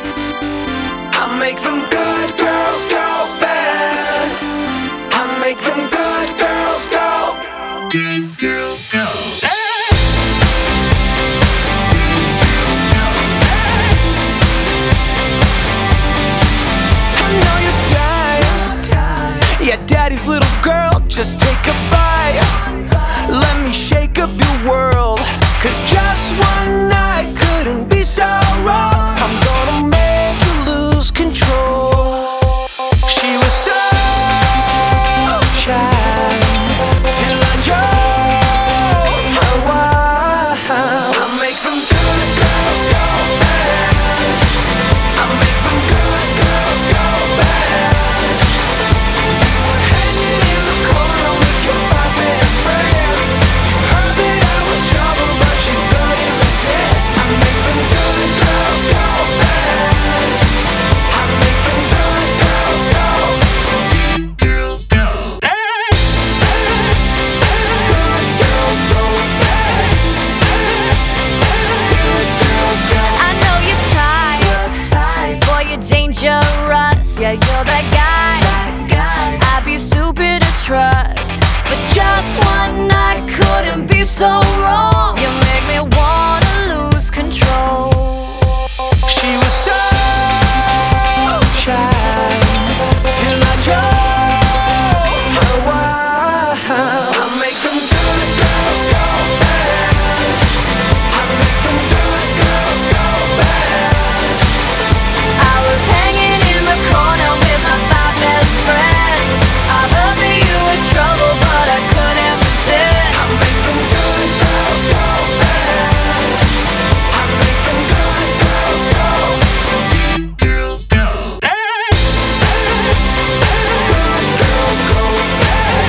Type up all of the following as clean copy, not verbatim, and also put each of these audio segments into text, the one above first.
I make them good girls go bad. I make them good girls go. Good girls go. I know you're tired. Yeah, daddy's little girl, just take a bite. Let me shake up your world. 'Cause just one night couldn't be so wrong. I'm gonna make you lose control. She was so shy till I drove her wild. I make them good girls go bad. I make them good girls go bad. You were hanging in the corner with your 5 best friends. You heard that I was trouble, but you couldn't resist. I make them good girls go bad. I make them good girls go. Good girls go. Good girls go bad. Good girls go. I know you're tired. Boy, you're dangerous. Yeah, you're that guy. I'd be stupid to trust. But just one night couldn't be so wrong. You make me wanna lose control. She was so shy till I drove her wild. I make them good girls go bad. I make them good girls go bad. I was hanging in the corner with my 5 best friends. I heard that you were trouble, but I couldn't I resist. make them good girls go bad. I make them good girls go. Good girls go. Good girls go bad.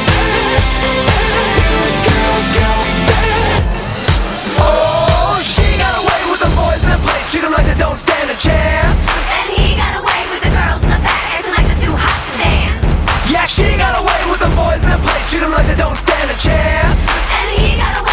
Good girls go bad. Oh, she got away with the boys in the place, treat them like they don't stand a chance. And he got away with the girls in the back, acting like they're too hot to dance. Yeah, she got away with the boys in the place, treat them like they don't stand a chance. And he got away